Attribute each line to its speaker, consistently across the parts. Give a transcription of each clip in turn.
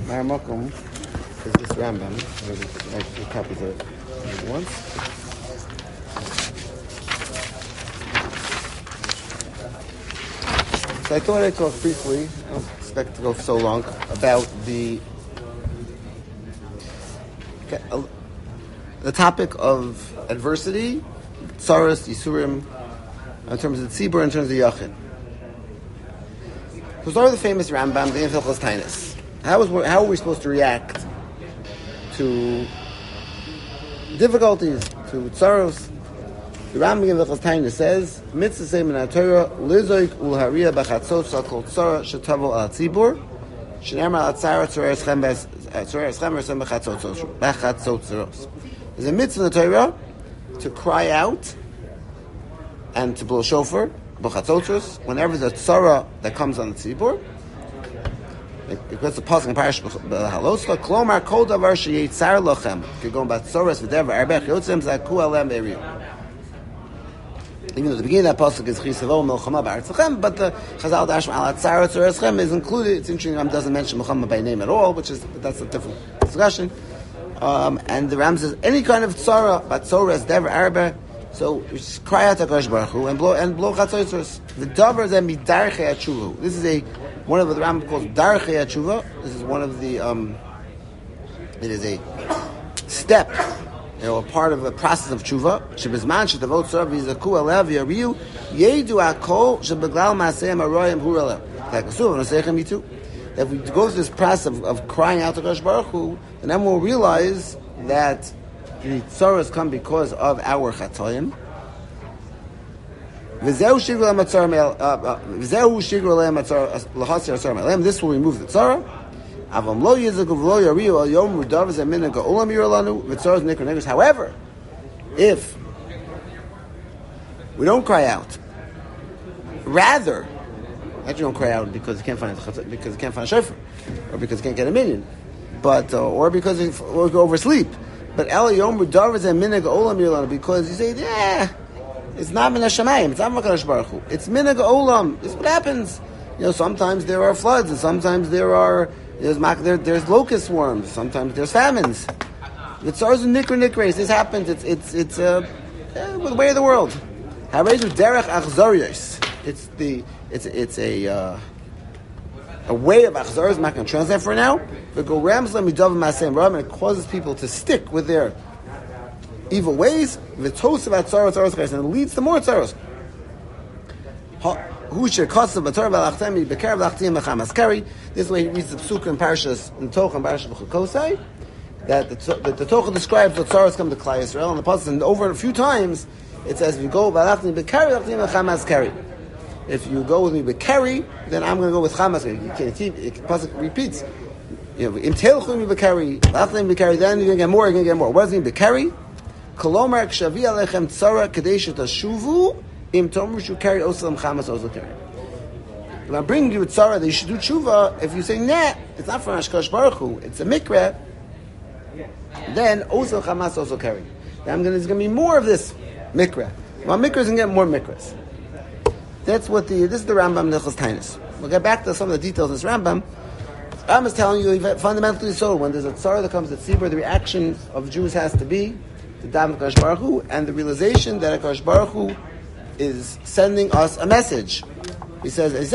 Speaker 1: Maramakum is this Rambam. Actually, copies of it once. So I thought I'd talk briefly, I don't expect to go for so long, about the topic of adversity, tsaros, yisurim, in terms of the tzibur, in terms of the yachid. So start with the famous Rambam, the Hilchos Taanis. How are we supposed to react to difficulties, to tsaros? The Rambam in Hilchos Taanis says, "Mitzvah seimin haTorah lizoik ulhariya b'chatzot sakol tzara shetavo al tzibur shenemar al tzara tzoreschem b'chatzot tzoros." There's a mitzvah in the Torah to cry out and to blow shofar b'chatzot tzoros whenever the tzara that comes on the tzibur. Because the pasuk in Parashat Haloscha, Klomar kol davar sheyitzar lochem. If you're going about tzoros v'dever arbech yotzem zaku alem eriu. Even though the beginning of that pasuk is Chisavo Melchama B'Artzachem, but the Chazal Dashma Al Tzara Tzoreschem is included. It's interesting, Ram doesn't mention Melchama by name at all, but that's a different discussion. And the Ram says any kind of tzara, but tzores dever arba. So you just cry out to Hakadosh Baruch Hu and blow chatzos. The davar then be darchei hatshuva. This is one of the Ram calls darchei hatshuva. This is one of the it is a step. A part of the process of tshuva. Shebizman shetavot tzara v'yizaku alev yariu yedu akol shebeglal maaseim haroyim hu alev. Like Asuv and Osechem Yitu. If we go through this process of crying out to Hakadosh Baruch Hu, and then we'll realize that the tzaras come because of our chatoim. V'zehu shigru le'matzar l'hasir asar me'alem. This will remove the tzara. However, if we don't cry out, rather, actually don't cry out because you can't find a shofar, or because you can't get a minion, but or because you oversleep. But because you say, it's not min hashamayim, it's not Hakadosh Baruch Hu, it's minhag olam. This is what happens. Sometimes there are floods, and sometimes there's locust swarms. Sometimes there's famines. The tzars and nikra. This happens. It's the way of the world. It's a way of achzor. I'm not going to translate for now. But go ramslam midav masem ram, and it causes people to stick with their evil ways. V'tos about tzaros, and it leads to more tzaros. This way he reads the Psukkah in Parshas in Toch and Parshas B'chukosai, that the Toch describes what tzaros come to Klal Yisrael, and the pasuk, and over a few times it says, if you go V'alachtim B'kari, V'alachtim B'chamas Kari. If you go with me B'kari, then I'm going to go with Chamas Kari. You can't keep it. Pasuk repeats. Im Telchum B'kari, V'alachtim B'kari, then you're going to get more. You're going to get more. What does it mean B'kari? Kolomar Kshavi Alechem Tzara Kadei Shetashuvu. Im Tomer should carry Osalam Chamas also carry. If I'm bringing you a tzara that you should do tshuva, if you say, nah, it's not from Hakadosh Baruch Hu, it's a mikra, then Osalam Chamas also carry. Then there's going to be more of this mikra. Well, mikras can get more mikras. This is the Rambam Hilchos Taanis. We'll get back to some of the details of this Rambam. Rambam is telling you, fundamentally so, when there's a tzara that comes at Tzibur, the reaction of Jews has to be to daven Hakadosh Baruch Hu, and the realization that Hakadosh Baruch Hu is sending us a message. He says, the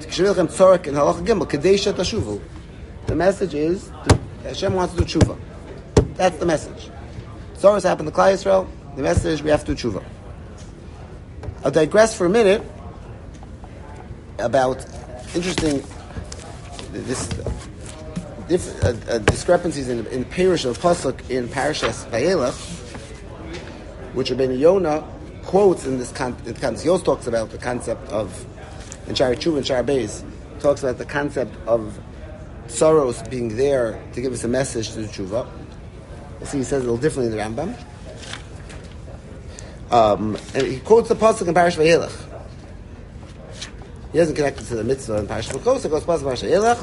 Speaker 1: message is Hashem wants to do tshuva. That's the message. Tzaros happened to Klal Yisrael. The message is we have to do tshuva. I'll digress for a minute about interesting discrepancies in Parish of Pasuk in Parashas Vayelach, which Rabbeinu Yonah quotes in this concept. He also talks about the concept of, in Sha'ar Tshuva and Sha'ar Beis, talks about the concept of tzaros being there to give us a message to the tshuva. See, he says it a little differently in the Rambam. And he quotes the pasuk in Parashat Vayelach. He doesn't connect it to the mitzvah in Parashat Vayelach. He goes pasuk in Parashat Vayelach.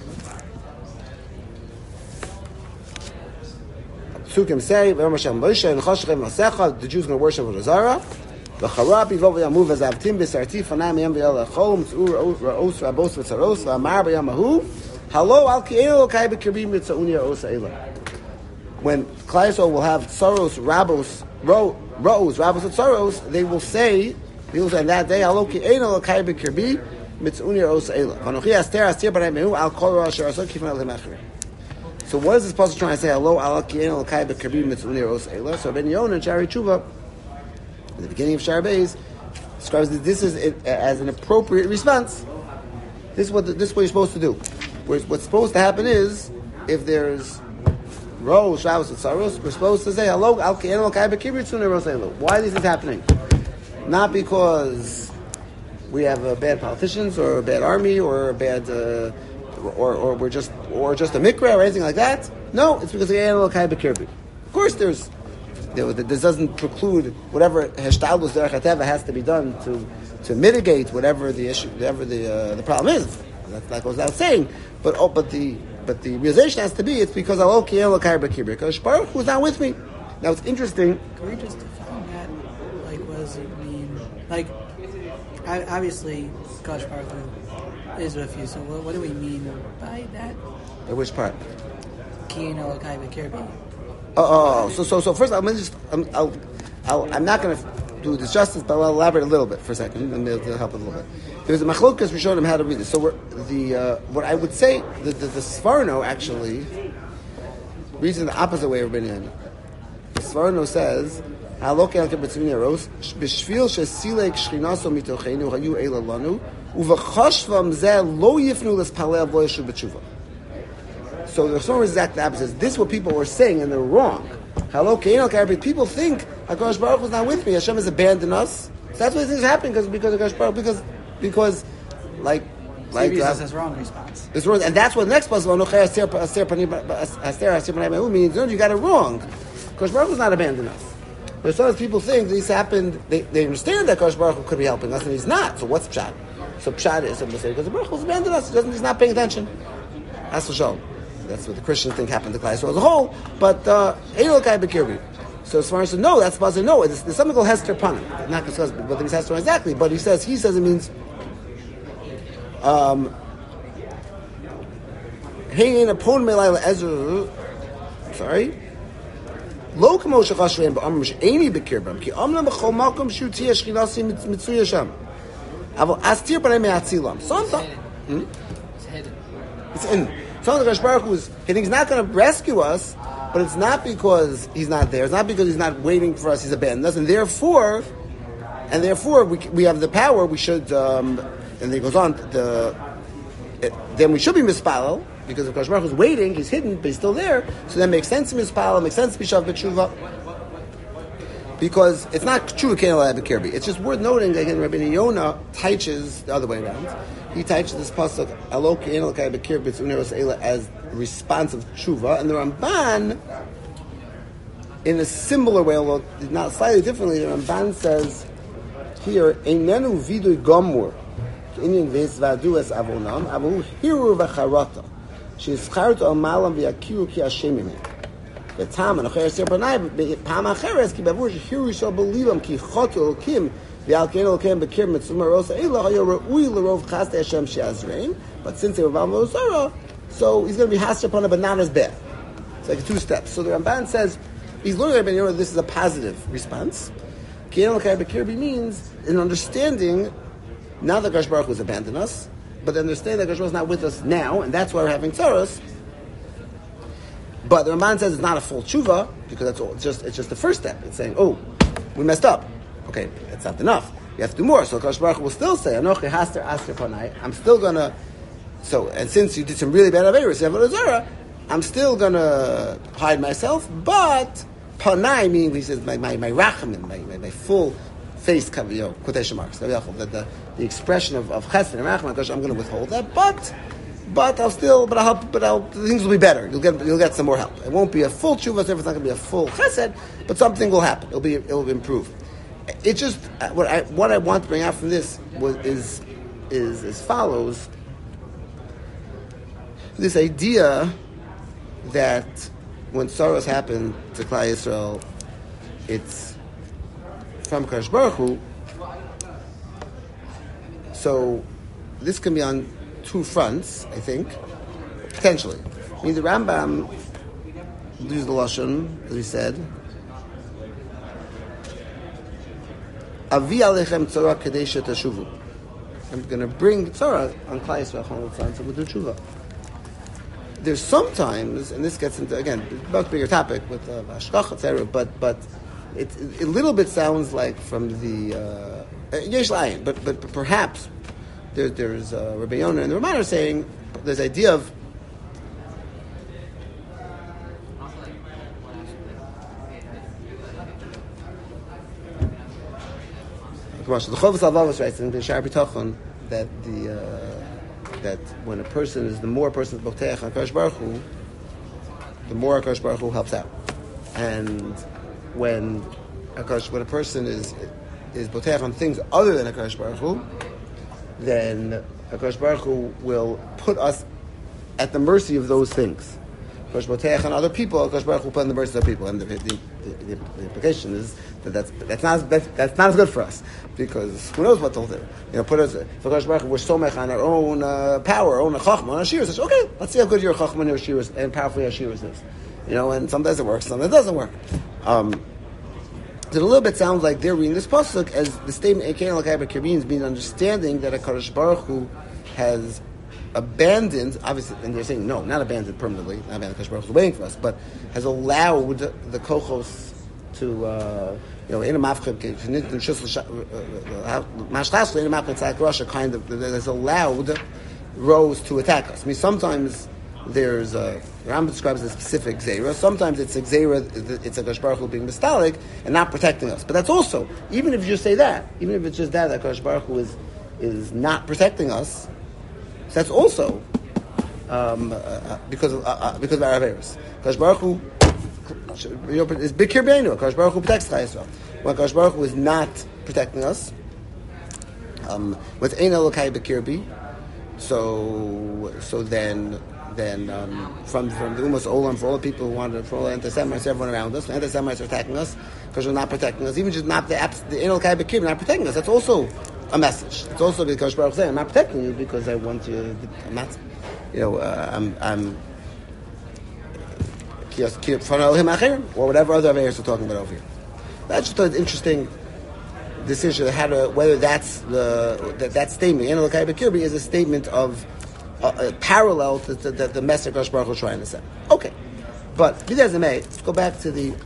Speaker 1: Psukim say, the Jews are going to worship with Zara. The Charabi Yamuv Azavtim Bisarti Fanam Yam V'Yal Chol Mitzur Raos Rabos V'Tzaros V'Amar B'Yamahu Hello, al ki'elo kai b'kirbim mitzaunia osa'ela. When Klal Yisrael will have tsaros, rabos, rabos and tsaros, they will say on that day, hello ki'elo kai b'kirbi mitzaunia osa'ela. V'anochi aster astir b'nei mehu al kol ra asher asor kifan al hemachri. So what is this pasuk trying to say? Hello, al ki'elo kai b'kirbi mitzaunia osa'ela. So Ben Yonah and Shari Tshuva, at the beginning of Shar Beis, describes that this is as an appropriate response. This is what you're supposed to do. What's supposed to happen is, if there's Rosh, Shabbos, and Saros, we're supposed to say, hello, al ki'eno kai b'kibri tzune roselu. Why is this happening? Not because we have bad politicians, or a bad army, or a bad, or we're just a mikra, or anything like that. No, it's because of ki'eno kai b'kibri. Of course, this doesn't preclude whatever heshtadlus derech hateva has to be done to mitigate whatever the issue, whatever the problem is. That goes without saying. But the realization has to be, it's because Allah ki'elo kai b'kibri, because Baruch Hu is not with me. Now it's interesting.
Speaker 2: Can we just define that? Like, what does it mean? Like, obviously, Kadosh Baruch Hu is with you. So what do we mean by that?
Speaker 1: By which part?
Speaker 2: Ki'elo kai b'kibri.
Speaker 1: So first, I'm not going to do this justice, but I'll elaborate a little bit for a second, and it'll help a little bit. There's a machlokas rishonim how to read this. So what I would say, the Sforno actually reads in the opposite way of Rabbeinu Yonah. The Sforno says, "Halok el kebetzmini aros b'shvil shesilek shchinaso mitochenu hayu eila lanu uvachashvam zeh lo yifnu l'spalel v'lo yeshu b'tshuva." So the Sforno is exactly the opposite. This is what people were saying, and they're wrong. Halok el kebetzmini. People think HaKadosh Baruch Hu is not with me. Hashem has abandoned us. So that's why things happen because of HaKadosh Baruch Hu. Because, like
Speaker 2: that's wrong response.
Speaker 1: This word, and that's what the next puzzle means. No, you got it wrong. Because Baruch Hu is not abandoned us. But sometimes people think this happened. They understand that Kosh Baruch Hu could be helping us, and he's not. So what's pshat? So pshat is somebody say because Baruch Hu has abandoned us. He's not paying attention. That's for sure. That's what the Christians think happened to Klal Yisrael as a whole. But Eilo Kai B'Kirbi. So as far as no, that's supposed to no. There's something called Hester Panim. Not discussed, but he's Hester exactly. But he says it means. Hey, in a pon melayla Ezra. Sorry. Lo kamo shachashreim ba'amr she'eni b'kirbam ki amna b'chol malkom shu'tiyah shchinasi mitzuya sham. Aval astir b'nei me'atzilam. Sometimes
Speaker 2: It's hidden.
Speaker 1: it's in. Sometimes Kadosh Baruch Hu he thinks he's not going to rescue us, but it's not because he's not there. It's not because he's not waiting for us. He's abandoned us, and therefore we have the power. We should. And then he goes on, then we should be mispalel, because if Kadosh Baruch Hu is waiting, he's hidden, but he's still there, so that makes sense to mispalel, makes sense to be shav b'tshuva, because it's not tshuva ke'el b'kirbi. It's just worth noting, again, Rabbeinu Yonah teaches the other way around. He teaches this pasuk, alo ke'el b'kirbi tzunei ros'ela, as response of tshuva, and the Ramban, in a similar way, although not slightly differently, the Ramban says here, einenu vidui gomur, Indian ves vadu es avonam, avu hiru v'charata, she'izchartu al malam v'yakiru ki Hashem imeh. V'tam anocher ser panai pam acheres ki bavur shehiru shall believe him ki chotu elokim v'al kein elokim b'kir mitzvah rosa eila hayo re'ui l'rov chaste Hashem she'azrein. But since they were val mozara, so he's going to be haster upon it, but not as bad. It's like 2 steps. So the Ramban says he's learning at Ben Yonah. This is a positive response. Kein elokai b'kirbi means an understanding. Now that Kadosh Baruch Hu has abandoned us, but understand that Kadosh Baruch Hu is not with us now, and that's why we're having tzaros. But the Ramban says it's not a full tshuva, because that's all. It's just the first step. It's saying, oh, we messed up. Okay, that's not enough. You have to do more. So Kadosh Baruch Hu will still say, Anochi haster aster panai. I'm still gonna. So, and since you did some really bad averos, I'm still gonna hide myself. But panai means, he says, my rachamim, my full face cover, quotation marks. The expression of chesed and rachman, I'm going to withhold that, but things will be better. You'll get some more help. It won't be a full tshuva, so it's not going to be a full chesed, but something will happen. It'll improve. It just what I want to bring out from this is as follows: this idea that when sorrows happen to Klal Yisrael, it's from Kadosh Baruch Hu. So this can be on 2 fronts, I think. potentially. I mean, the Rambam uses the lashon, as we said. Avi alechem tzara kadesha tashuvu. I'm going to bring tzara on Klal Yisrael, so we'll do tshuva. There's sometimes, and this gets into, again, a much bigger topic with Hashkach, etc., but it a little bit sounds like from the Yesh Layin, but perhaps there's Rabbi Yonah and the Ramana saying there's idea of the Chovos HaLevavos writes in the Sha'ar B'tachon that that when a person is, the more a person is Boteach on HaKadosh Baruch Hu, the more HaKadosh Baruch Hu helps out. And when a person is Boteach on things other than HaKadosh Baruch Hu, then HaKadosh Baruch Hu will put us at the mercy of those things. HaKadosh Boteach on other people, HaKadosh Baruch Hu put on the mercy of other people. And the implication is that's not as good for us, because who knows what they'll do? Put us, if HaKadosh Baruch Hu, we're so mech on our own power, our own chachma, on our shiras. Okay, let's see how good your chachma and your shiras and powerful your shiras is. And sometimes it works, sometimes it doesn't work. So a little bit sounds like they're reading this pasuk as the statement "Ekein Elokai B'Kirbin" being understanding that HaKadosh Baruch Hu has abandoned, obviously, and they're saying no, not abandoned permanently, not abandoned. HaKadosh Baruch Hu is waiting for us, but has allowed the kochos to, in a mafchad, kind of, has allowed rows to attack us. I mean, sometimes there's Rambam describes a specific Gzeira. Sometimes it's a Gzeira, it's a HaKadosh Baruch Hu being mistalik and not protecting us. But that's also, even if you just say that, even if it's just that HaKadosh Baruch Hu is not protecting us, so that's also because of our Averis. HaKadosh Baruch Hu is Bikir Beinu. HaKadosh Baruch Hu protects Klal Yisrael. When HaKadosh Baruch Hu is not protecting us, with Ein Elokai Bikir Bi, so then from the Umas Olam, for all the people who wanted, for all the anti-Semites, everyone around us, the anti-Semites are attacking us because we're not protecting us. Even just not the Ein Elokai Bikir Bi, not protecting us. That's also a message. It's also because Baruch saying, I'm not protecting you because I want you. I'm not. I'm. Or whatever other Averis we're talking about over here. That's just an interesting decision whether that's that statement. Ein Elokai B'Kirbi is a statement of parallel to the message HaKadosh Baruch Hu trying to say. Okay, but be that as it may, let's go back to the.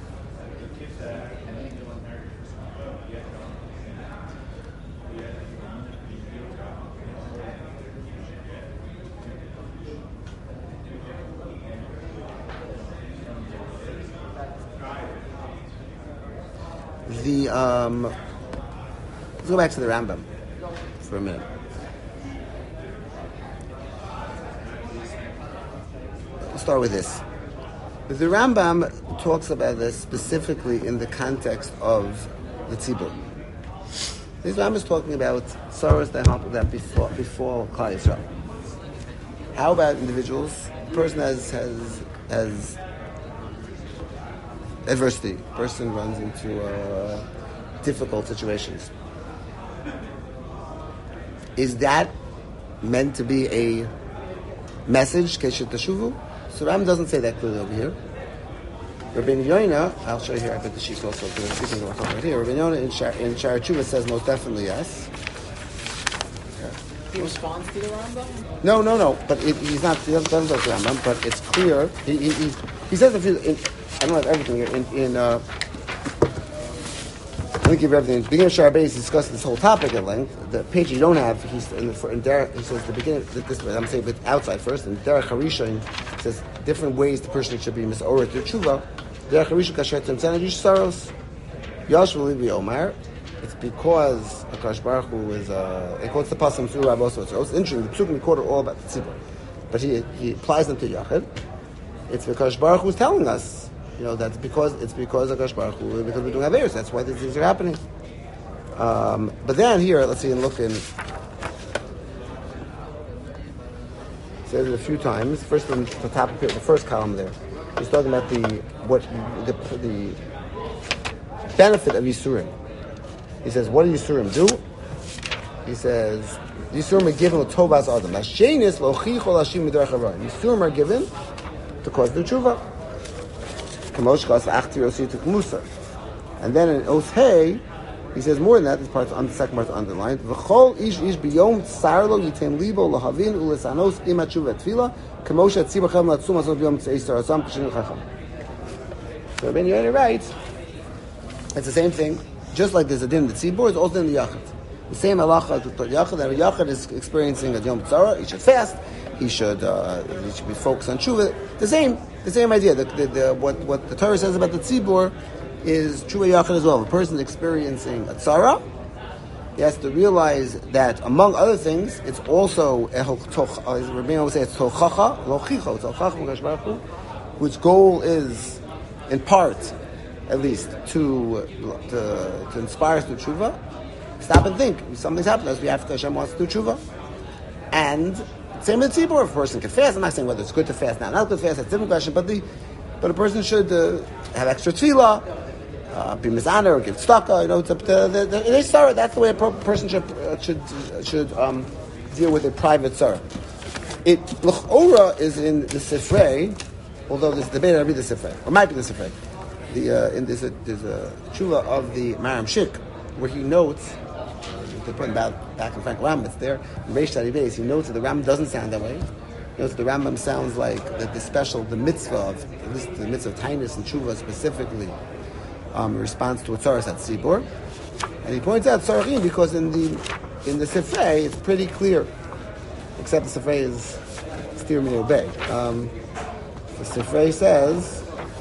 Speaker 1: Let's go back to the Rambam for a minute. We'll start with this. The Rambam talks about this specifically in the context of the tzibur. This Rambam is talking about sorrows that befall Klal Yisrael. How about individuals? The person has adversity. A person runs into difficult situations. Is that meant to be a message? Keshet Teshuvu? So Ram doesn't say that clearly over here. Rabbi Yonah, I'll show you here. I bet the sheets also. Speaking of what's right here, Rabbi Yonah in Sha'ar Tshuva says most definitely yes.
Speaker 2: He responds to the Rambam?
Speaker 1: No. But he doesn't talk to the Rambam. But it's clear. He says a few. I don't have everything here. Let me give you everything. The beginning of Sha'ar Beis discusses this whole topic at length. The page you don't have, he says the beginning. This way, I'm saying, but outside first. And Derech Harishon says different ways the person should be misoret to tshuva. Derech Harishon kasher tzemtzana yish saros yashvul livi omar. It's because HaKadosh Baruch Hu is. It quotes the pasuk through Rav Oso. It's interesting. The psukim recorded all about the tzibur, but he applies them to Yachid. It's because Baruch Hu is telling us. That's because HaKadosh Baruch Hu, because we're doing Averis. That's why these things are happening. But then here, let's see and look in. It says it a few times. First on the top of the first column there, he's talking about the benefit of Yisurim. He says, what do Yisurim do? He says, Yisurim are given with Tovas Adam. Hashenis lochicho lashim midrach harayin. Yisurim are given to cause the tshuva. Kamosh kas achti rosi to kmusa. And then in Os Hey, he says more than that. This part's on the second part's underlined. V'chol ish biyom tsarlo yitem libo lahavin ulesanos ima tshuva tefila kamosh atzibur chem latzum asot biyom tzeistar asam k'shin chacham. So Rabbeinu Yonah writes, it's the same thing. Just like there's a din in the tzibur, it's also in the yachid. The same halacha to yachid. That a yachid is experiencing a yom tzara. He should fast. He should be focused on tshuva. The same idea. What the Torah says about the tzibur is true yachid as well. If a person is experiencing a tzara, he has to realize that, among other things, it's also Rabbeinu would say it's tochacha, lochicho, tochacha, whose goal is, in part, at least, to inspire us to tshuva. Stop and think. Something's happened to us. We have to, Hashem wants to do tshuva. And same with the tzibur. If a person can fast, I'm not saying whether it's good to fast now, not good to fast, that's a different question, but a person should have extra tefillah, be mizaner, or give tzedakah, they start. That's the way a person should deal with a private tzara. L'chora is in the Sifrei, although there's debate, I'll read the Sifrei, or might be the Sifrei. There's a tshuva of the Maram Shik, where he notes, to put him back in Frank Ram, it's there, in Reish Tadi Beis, he notes that the Ram doesn't sound that way. He notes that the Rambam sounds like that the mitzvah of, at least the mitzvah of Tainus and Tshuva specifically, in response to a tzaras at Tzibur. And he points out tzarachim because in the Sifrei, it's pretty clear, except the Sifrei is steer me obey. The Sifrei says,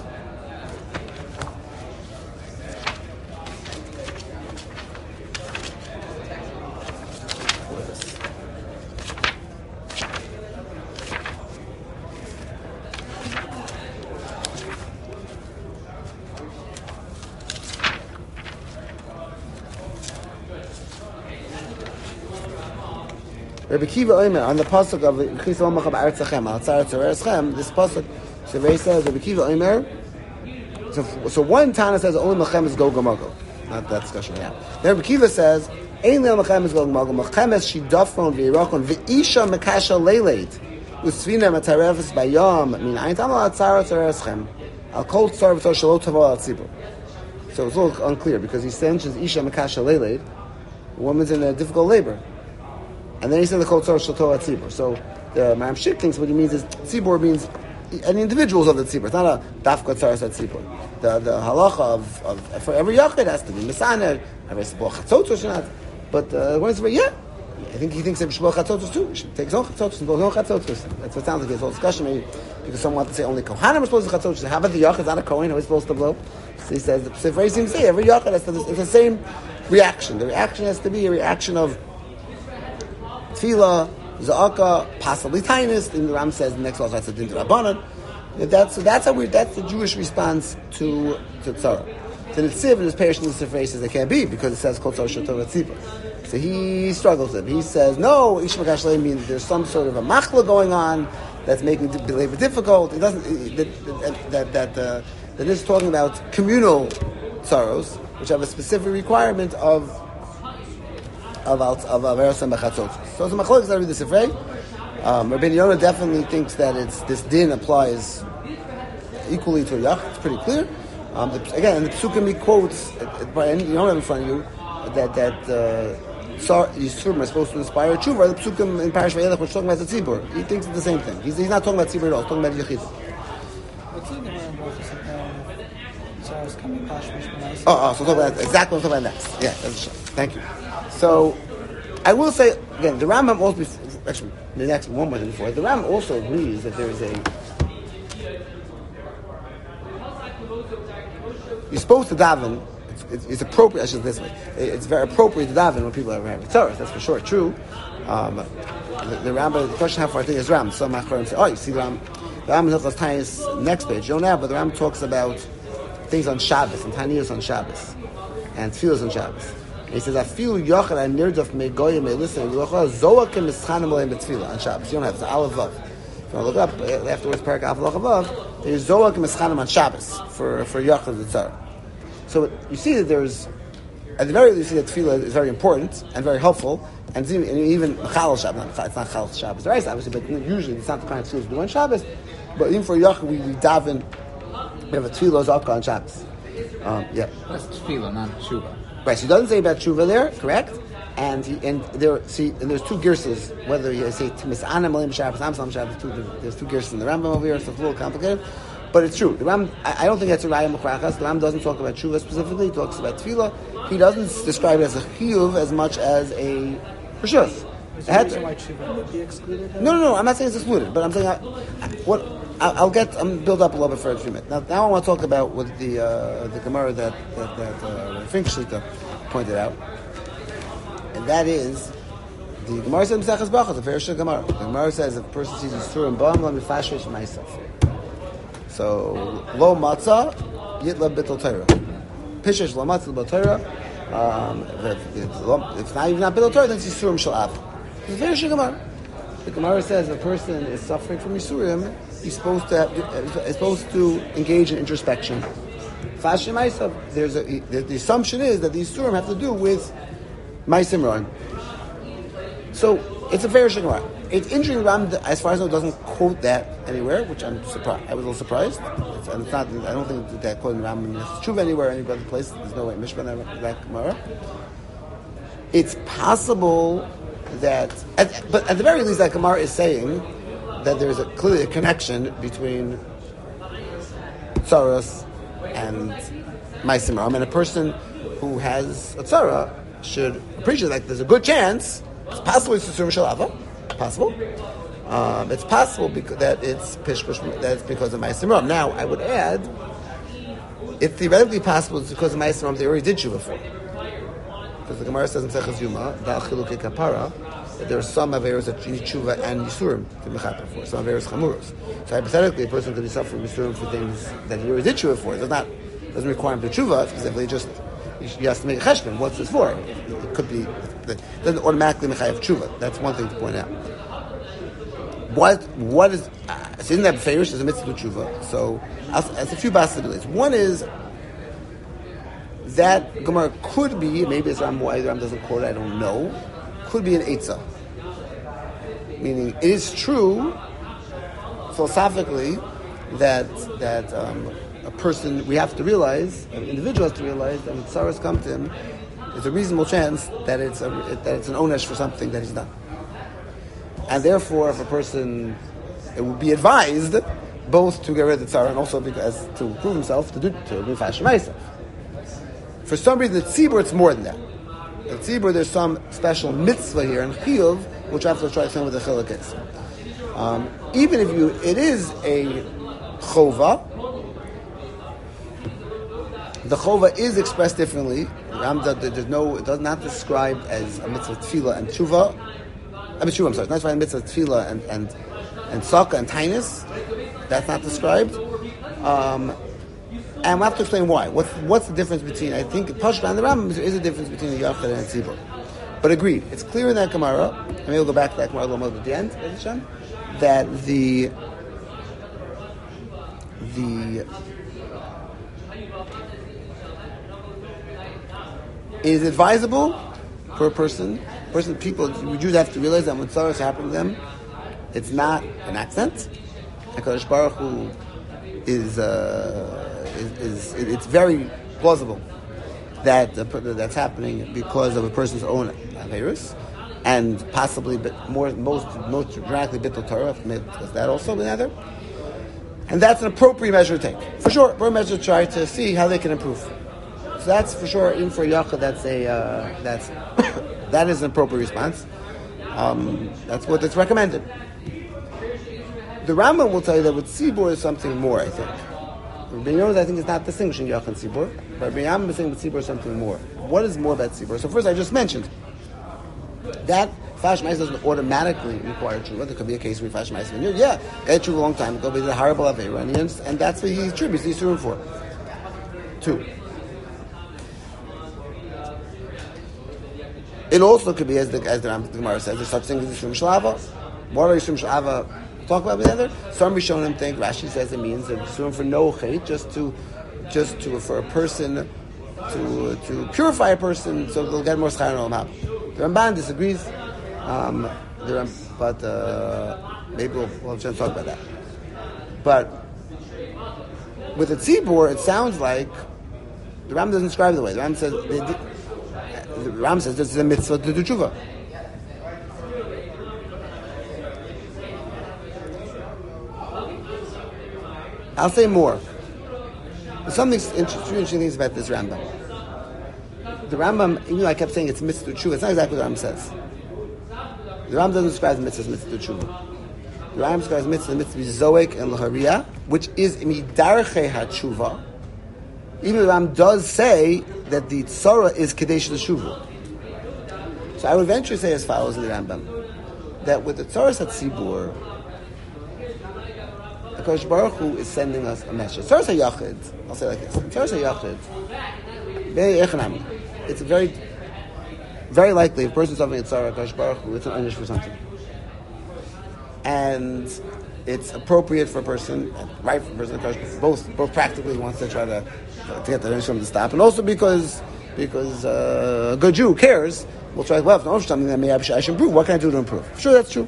Speaker 1: Rabbi Kiva Omer, on the pasuk of Chis Omachab Artzachem, Al Tzar Tzareschem, this pasuk, Sivei says, Rabbi Kiva Omer, so one Tana says, only Machem is Gog Mago. Not that discussion we have. Then Rabbi Kiva says, Ein Leil Machem is Gog Mago, Machem is Shidafron V'Yirachon, V'Isha Mekasha Leileit, Usvina Matarefes Bayom, Min Ein Tam Al Tzar Tzareschem, Al Kol Tzar V'Tor Shalo Tavo Al Tzibur. So it's a little unclear, because he mentions Isha Mekasha Leileit, a woman's in a difficult labor. And then he said the Kol Tzor Shel Torah Tzibur. So the Maram Shik thinks what he means is Tzibur means any individuals of the Tzibur. It's not a Dafka Tzara Sat Tzibur. The halacha of for every Yachid has to be Misaner, every Shbol Chatzotos or not. But when it's I think he thinks that Shbol Chatzotos too. He should take Zon Chatzotos and blow Zon Chatzotos. That's what it sounds like. There's a whole discussion maybe because some want to say only Kohanim are supposed to Chatzotos. How about the Yachid? Not a Kohen who is supposed to blow. So he says the Sifrei seems to say every Yachid has to. It's the same reaction. The reaction has to be a reaction of Tefillah, Za'aka, possibly Tainus. And the Ram says the next law that's a din to Rabbanan. That's the Jewish response to Tzara. So the Tziv in his parish in the Sifrei says it can't be because it says Kol Tzara Shel Torah Tzibur. So he struggles with it. He says no. Ish Makash Leil means there's some sort of a machla going on that's making the labor difficult. It doesn't that is talking about communal sorrows which have a specific requirement of Averos and Bechatzot. So it's a machlokes that I read the Sifrei. Rabbeinu Yonah definitely thinks that this din applies equally to a Yach. It's pretty clear. Again, in the Psukim he quotes, and you don't have in front of you, that Yisurim are supposed to inspire tshuva. The Psukim in Parash Vayelech was talking about the Tzibur. He thinks it's the same thing. He's not talking about Tzibur at all. He's talking about Yechidah. So talk about that. Exactly what I'm talking about next. Yeah, that's thank you. So, I will say, again, the Rambam also, actually, the next one more than before, the Rambam also agrees that there is you're supposed to daven, it's appropriate, I should say this way, it's very appropriate to daven when people are having Torah, that's for sure true. The Rambam, the question how far I think is Ram, some Acharim say, you see the Rambam in Hilchos Tainus, next page, you don't have, but the Rambam talks about things on Shabbos, and Taniyos on Shabbos, and Tefillos on Shabbos. He says, I feel Yochad and Nirdov may go may listen. Zoakim is Chanim B'Tefillah on Shabbos. You don't have it's Aleph Vav. If you want to look up afterwards, Parak Aleph Vav. There's Zoakim is Chanim on Shabbos for Yochad the Tzar. So you see that there's, at the very least, you see that Tefillah is very important and very helpful, and even Chal Shabbos, it's not Chal Shabbos, right? Obviously, but usually it's not the kind of tefillah we do on Shabbos. But even for Yachid, we daven. We have a tefillah zakah on Shabbos. Yeah.
Speaker 3: That's tefillah, not tshuva.
Speaker 1: Right. So he doesn't say about tshuva there, correct? And there's two girsas. Whether you say Mis'ana Malim Shabbos, Amsam Shabbos, there's two girsas in the Rambam over here. So it's a little complicated, but it's true. The Rambam, I don't think that's a Raya Mechrachas. The Rambam doesn't talk about tshuva specifically. He talks about tefillah. He doesn't describe it as a chiyuv as much as a reshus.
Speaker 2: Is there a reason why tshuva would be excluded?
Speaker 1: No. I'm not saying it's excluded, but I'm saying I'll build up a little bit further from it. Now I want to talk about what the Gemara that Finkelschlitter pointed out, and that is the Gemara says Mesechus Brachos, the Perishah Gemara. The Gemara says if a person sees a sur and bam, let me fashresh myself. So lo matzah yitla bittul Torah. Pishesh lo matzah bittul Torah. If not even not bittul Torah, then it's surim shalav. It's a Perishah Gemara. The Gemara says if a person is suffering from Yisurim, he's supposed to engage in introspection. Fashim Maisav, the assumption is that these Yisurim have to do with Maisim Roim. So it's a fair Gemara. It's interesting. Ram, as far as I know, doesn't quote that anywhere, which I'm surprised. I was a little surprised. It's not. I don't think that quoting Ram in Tshuva anywhere, any other place. There's no way Mishpah that Gemara. It's possible that, but at the very least, that Gemara is saying that there's clearly a connection between tzaras and ma'asim ram, and a person who has a tzara should appreciate that there's a good chance. It's possible it's a shalava. Possible. It's possible that it's pishpush. That's because of ma'asim ram. Now, I would add, it's theoretically possible it's because of ma'asim ram they already did tshuva for. Because the Gemara says in Sechas Yuma, Dal Chilukei Kapara, that there are some averos that you need tshuva and yisurim to mechaper for. Some averos chamuros. So hypothetically, a person could be suffering yisurim for things that he already did tshuva for. It doesn't require him to tshuva. Specifically, just he has to make a cheshbon. What's this for? It could be it doesn't automatically mechayev tshuva. That's one thing to point out. What is so in that feirush is a mitzvah to tshuva. So as a few possibilities. One is that Gemara could be, maybe it's Ram doesn't quote it, I don't know, could be an Eitzah. Meaning, it is true, philosophically, that a person, we have to realize, an individual has to realize that when tzaras come to him, there's a reasonable chance that it's an onesh for something that he's done. And therefore, if a person, it would be advised both to get rid of the tzara and also because to prove himself to be fashion myself. For some reason, the tzibur, it's more than that. The tzibur, there's some special mitzvah here, and chiyuv, which I have to try to explain what the chiluk is. Even if it is a chova, the chova is expressed differently. It does not describe as a mitzvah tefillah and tshuva. I'm sorry, it's not described mitzvah tefillah and tzaka and tainus. That's not described. And we'll have to explain why. What's the difference between, I think, Pashba and the Rambam, there is a difference between the Yachid and the Tzibur. But agreed, it's clear in that Gemara, and maybe we'll go back to that Gemara a little more at the end, that it is advisable for people, we Jews have to realize that when tzaras happen to them, it's not an accident. HaKadosh Baruch Hu it's very plausible that that's happening because of a person's own averus, and possibly, but most dramatically bittul Torah, because that also another. And that's an appropriate measure to take, for sure. Appropriate measure to try to see how they can improve. So that's for sure. Even for Yachid, that is an appropriate response. That's what it's recommended. The Rambam will tell you that with Tzibur is something more, I think. Rabbi Yonos, I think, is not distinguishing Yachid and Tzibur, but Rabbi Yam is saying that Tzibur is something more. What is more about Tzibur? So first, I just mentioned that Fash Ma'is doesn't automatically require tshuva. There could be a case where Fash Ma'is get tshuva a long time ago, but he's a horrible Aveira, and that's what he attributes these Yisurim for. 2. It also could be, as the Gemara says, there's such thing as Yisurim Shalava. What are Yisurim Shalava? Talk about together. Some Rishonim think Rashi says it means that it's for no chait, just to for a person to purify a person, so they'll get more schar and olam haba. The Ramban disagrees. But maybe we'll have a chance to talk about that. But with the tzibur, it sounds like the Ram doesn't describe it the way. The Ram says this is a mitzvah to do tshuva. I'll say more. There's something interesting things about this Rambam. The Rambam, even though I kept saying it's mitzvah to tshuva, it's not exactly what the Rambam says. The Rambam doesn't describe the mitzvah as mitzvah to tshuva. The Rambam describes mitzvah zoek and laharia, which is midarchei hatshuva. Even the Rambam does say that the tzara is kadesh l'shuva. So I would venture to say as follows in the Rambam, that with the tzaras hatzibur, HaKadosh Baruch Hu is sending us a message. Tzaras HaYachid, I'll say it like this. Tzaras HaYachid, it's very, very likely if a person is suffering a tzara, HaKadosh Baruch Hu, it's an onish for something. And it's appropriate for a person, right for a person, both practically wants to try to get the onish to stop, and also because a good Jew cares, we'll try, well, if no something that maybe I should improve, what can I do to improve? Sure, that's true.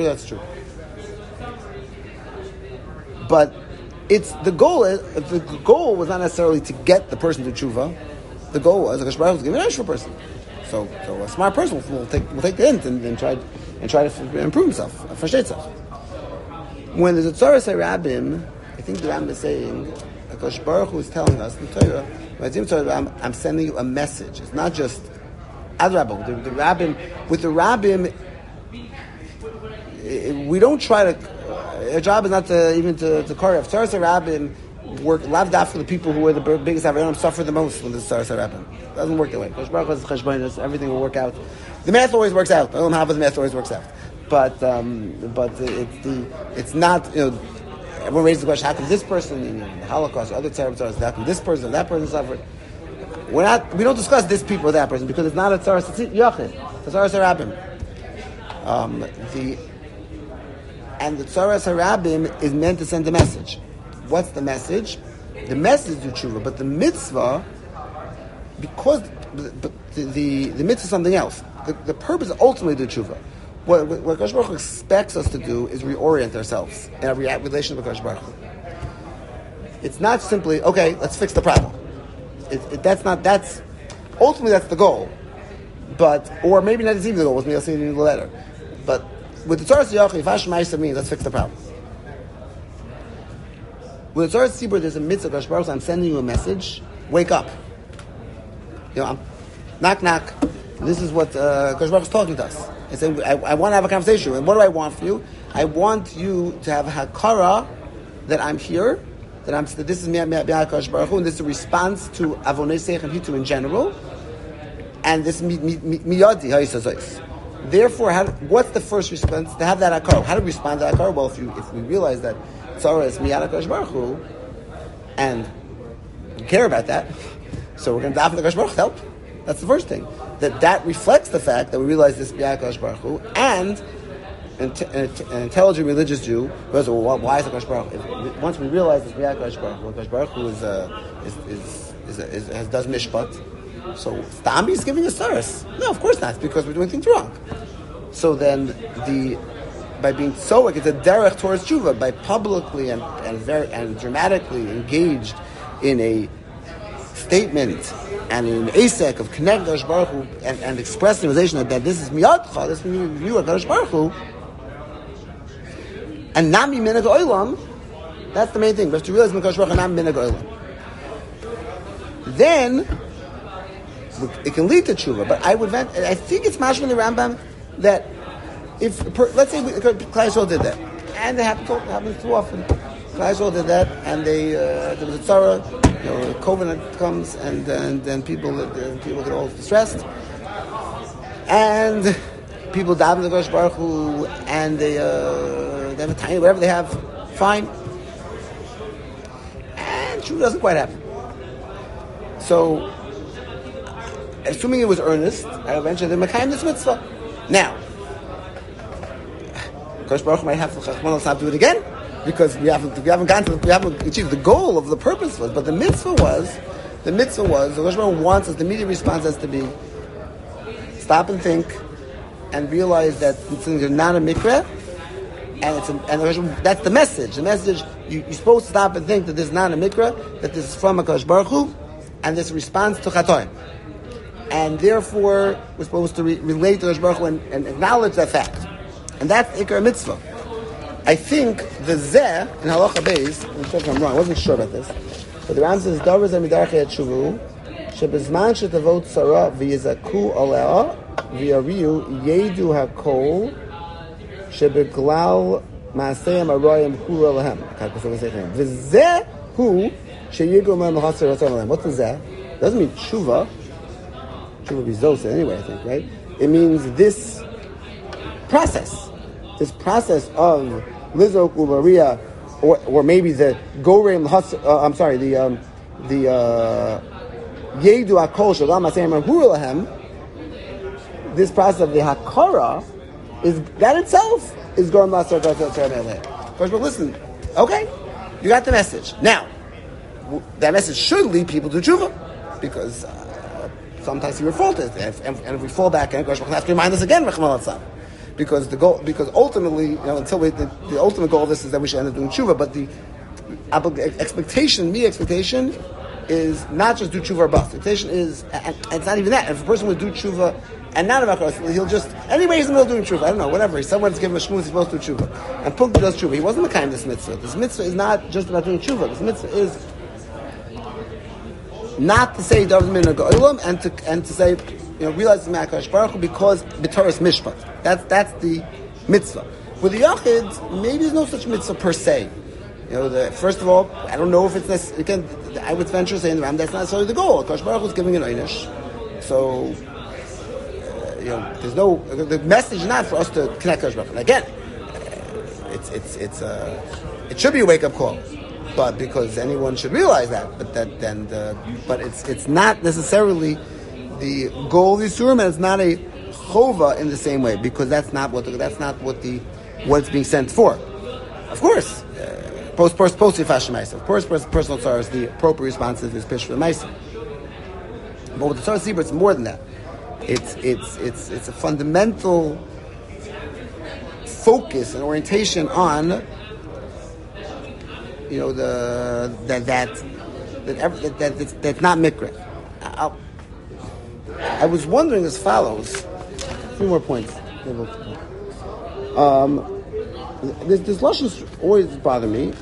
Speaker 1: But the goal was not necessarily to get the person to tshuva. The goal was HaKadosh Baruch Hu to give an onish for a person. So a smart person will take the hint and try to improve himself, versteht himself. When there's a tzaras harabim, I think the Rambam is saying, HaKadosh Baruch Hu is telling us in Torah, I'm sending you a message. It's not just Adrabah. With the rabbim, we don't try to. Our job is not to carry off. Tzaras harabim work lavdaf for the people who are the biggest avarim, suffer the most when the tzaras harabim. It doesn't work that way. HaKadosh Baruch Hu has cheshbonos, everything will work out. The math always works out. I don't know how the math always works out. But it's not, everyone raises the question, how come this person in the Holocaust or other tzaras, how come this person or that person suffered? We don't discuss this people or that person because it's not a tzaras yachid, it's a tzaras harabim. And the tzaras harabim is meant to send a message. What's the message? The message is tshuva, but the mitzvah, because the mitzvah is something else. The purpose is ultimately to tshuva. What HaKadosh Baruch Hu expects us to do is reorient ourselves in our relation to HaKadosh Baruch Hu. It's not simply, okay, let's fix the problem. That's ultimately that's the goal. Or maybe not even the goal, maybe I'll say it in the letter. But with the Tzaras Yachid, Vash Ma'isa means let's fix the problem. With the Tzaras Tzibur, there's a mitzvah, HaKadosh Baruch Hu, I'm sending you a message, wake up. I'm knock, knock. This is what HaKadosh Baruch Hu is talking to us. I say, I want to have a conversation. And what do I want from you? I want you to have a hakara that I'm here, that this is HaKadosh Baruch Hu, and this is a response to Avonei Seich and Hitu in general, and this miyadi ha'isazos. Therefore, what's the first response? To have that hakara. How to respond to that hakara? Well, if we realize that tzara is miyad HaKadosh Baruch Hu, and we care about that, so we're going to daven HaKadosh Baruch Hu help. That's the first thing. That reflects the fact that we realize this B'yad HaKadosh Baruch Hu, and an intelligent religious Jew goes, well, why is HaKadosh Baruch Hu? Once we realize this B'yad HaKadosh Baruch Hu, HaKadosh Baruch Hu does mishpat, so Stam is giving us tzaras. No, of course not, because we're doing things wrong. So then by being tzorek, it's a derech towards tshuva, by publicly and dramatically engaged in a statement and in Asek of connect HaKadosh Baruch Hu and express the realization that this is miyadcha, this is you HaKadosh Baruch Hu, and not be minhag olam. That's the main thing. But to realize HaKadosh Baruch Hu not minhag olam, then it can lead to tshuva. But I think it's mashma in the Rambam that let's say Klal Yisrael did that, and it happens too often. Klal Yisrael did that, and there was a tzara. COVID comes, and then people get all distressed, and people daven to HaKadosh Baruch Hu, and they have a tiny whatever they have, fine, and tshuva doesn't quite happen. So, assuming it was earnest, I eventually they mekayim this mitzvah. Now, HaKadosh Baruch Hu might have to not do it again, because we haven't achieved the goal of the purpose was, but the mitzvah was the HaKadosh Baruch Hu wants us, the immediate response has to be stop and think, and realize that things are not a mikra, and that's the message. The message, you're supposed to stop and think that this is not a mikra, that this is from HaKadosh Baruch Hu, and this response to Chatoim. And therefore, we're supposed to relate to HaKadosh Baruch Hu and acknowledge that fact. And that's Ikar Mitzvah. I think the Zeh, in Halacha Beis, I'm sure if I'm wrong, I wasn't sure about this, but the Ram says, Davar Zeh Midarchei Tshuvu, Shebezman Shetavot Tzara V'yizaku Alea V'yariu Yedu HaKol Shebeglal Maaseyam Aroyim Hura Lahem. V'zeh Hu Sheyigu Mem L'Hasser Ratzon Lahem. What's the Zeh? Doesn't mean Tshuva. Tshuva be Zosa anyway, I think, right? It means this process of Lizok Ularia, or maybe the Goreim the Yedu Akol Shalom Asayim Hura Lahem. This process of the Hakara is that itself is going Master Torah. But listen, okay, you got the message. Now, that message should lead people to tshuva, because sometimes we fall to it, and if we fall back, and we'll have to remind us again, because the goal, because ultimately, until the ultimate goal of this is that we should end up doing tshuva, but the expectation is not just do tshuva or bust. Expectation is, and it's not even that. If a person would do tshuva and not about Koros, he'll just, anyway, he's in the middle of doing tshuva, I don't know, whatever. Someone's giving him a shmuz, he's supposed to do tshuva. And Pukti does tshuva. He wasn't the kind of this mitzvah. This mitzvah is not just about doing tshuva. This mitzvah is not to say David Min Go'olam, and to say, realize the Ma'akash Baruch Hu because B'Toras Mishpat. That's the mitzvah. With the Yachid, maybe there's no such mitzvah per se. First of all, I don't know if it's necessary. Again, I would venture to say in the Ram, that's not necessarily the goal. Akash Baruch Hu is giving an einish. So, there's no, the message is not for us to connect Akash Baruch Hu. Again, it should be a wake-up call. But because anyone should realize that, but it's not necessarily the goal of the Yisurim, and it's not a chova in the same way, because that's not what it's being sent for. Of course, post fashion ma'aser. Of course, personal tzara is the appropriate response is pishra ma'aser. But with the tzara zibra, it's more than that. It's a fundamental focus and orientation on that's not mikra. I was wondering as follows. A few more points. This lashon always bother me.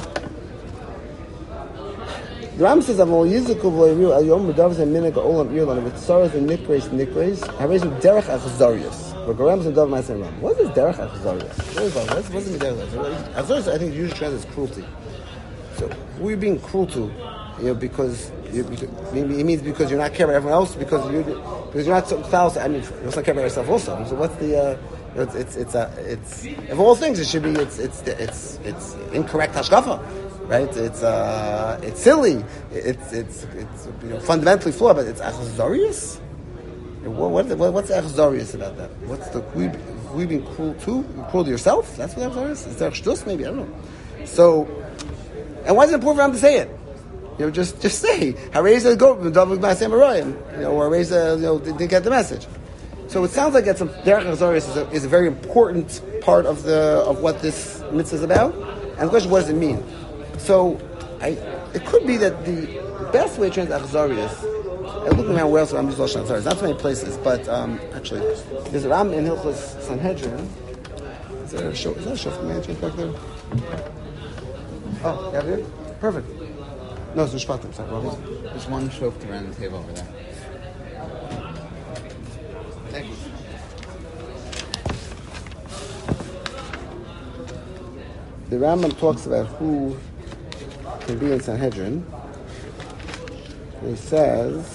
Speaker 1: The Ram says, "Avol yizaku v'loyriu al yom b'davos haminig ha'olam irlan v'tzaras and nikreis harezu derech achzarius." But Ram says, "Dav ma'aseh Ram." What is derech achzarius? What does it mean derech achzarius? I think usually translates as cruelty. So who are you being cruel to? Because it means because you're not caring about everyone else, because you're not so close. I mean, you're not caring about yourself also. So what's the? It's of all things, it should be it's incorrect hashkafa, right? It's silly. It's fundamentally flawed, but it's achzarius. What's achzarius about that? What's the we being cruel to? You're cruel to yourself? That's what achzarius is. There shtus maybe, I don't know. So, and why is it important for him to say it? Just say Hareza go or Hareza didn't get the message. So it sounds like that derech achzarius is a very important part of what this mitzvah is about. And the question, what does it mean? So it could be that the best way to translate achzarius, I'm looking around where else I'm using lashon achzarius. Not so many places, but actually there's a Ram in Hilchos Sanhedrin. Is that a shofar management back there? Oh, you have it? Perfect. No, it's Mishpatim. Sorry,
Speaker 3: There's one shofar around the table over there. Thank you.
Speaker 1: The Rambam talks about who can be in Sanhedrin. And he says,